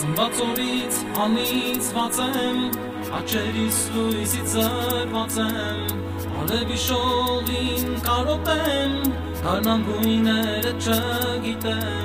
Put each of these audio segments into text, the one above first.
Ծնված օրից անիծված եմ, աչերիս լույսից զրված եմ, արևի շողին կարոտեմ, գարնան գույները չգիտեմ,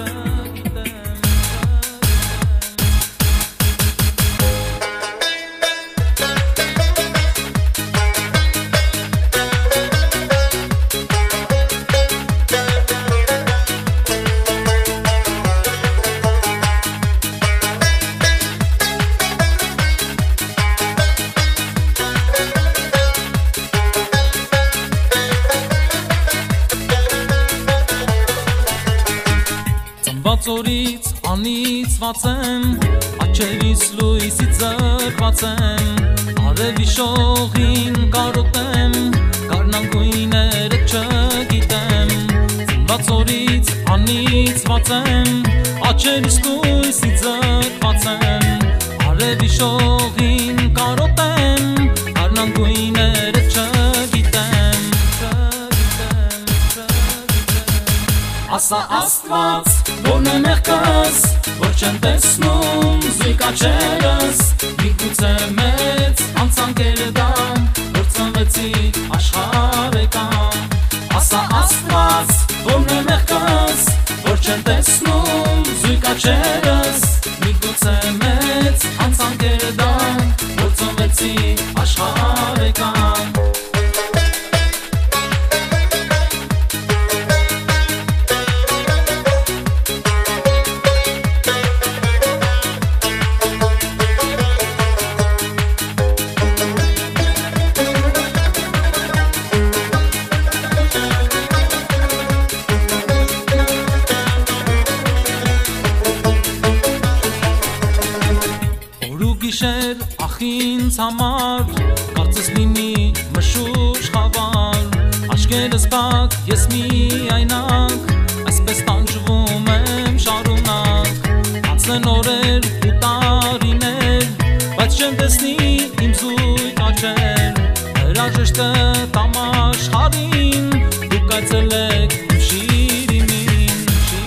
Ծորից անիծված եմ, աչերիս լույսից զրված եմ, արևի շողին կարոտեմ, գարնան գույները չգիտեմ, ծնված օրից անիծված եմ, աչերիս լույսից զրված եմ, արևի շողին կարոտեմ, գարնան գույները չգիտեմ, ասա Աստված, որ նմեղքս, որ չեմ տեսնում զույգ աչերս, միգուցե մեծ անցանքեր դամ, որ ծնվեցի աշխարհ եկամ, ասա Աստված, որ նմեղքս, որ չեմ տեսնում զույգ աչերս, միգուցե մեծ անցանքեր դամ, որ ծնվեցի աշխարհ եկամ. Գիշեր ախինց համար, կարծես լինի մշուշ խավար, աչքերս բաք, ես միայնակ, այսպես տանջվում եմ շարունակ, անցնեն օրեր ու տարիներ, բայց չեմ տեսնի իմ զույգ աչեր, հրաժեշտը տամ աշխարհին, դուք այցելեք իմ շիրիմին,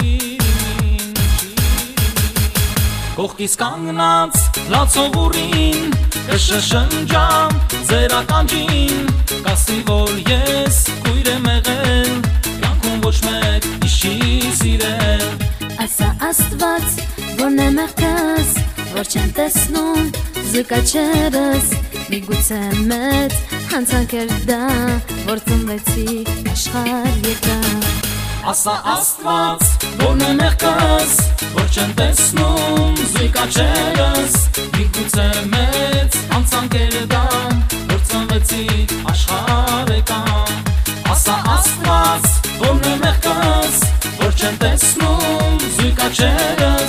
կողքիս կանգնած լացողուրին, կշշնջամ ձեր ականջին, կասի որ ես կույր եմ եղել, կյանքում ոչ մեկ իշի սիրել. Ասա Աստված, որ նմեղքս, որ չեմ տեսնում զույգ աչերս, միգուցե մեծ հանցանքեր դա, որ ծնվեցի աշխարհ եկա. Ասա Աստված, որ նմեղքս, որ չեմ տեսնում զույգ աչերս, միգուցե մեծ անցանքեր դամ, որ ծնվեցի աշխարհ եկամ. Ասա Աստված, որ նմեղքս, որ չեմ տեսնում զույգ աչերս,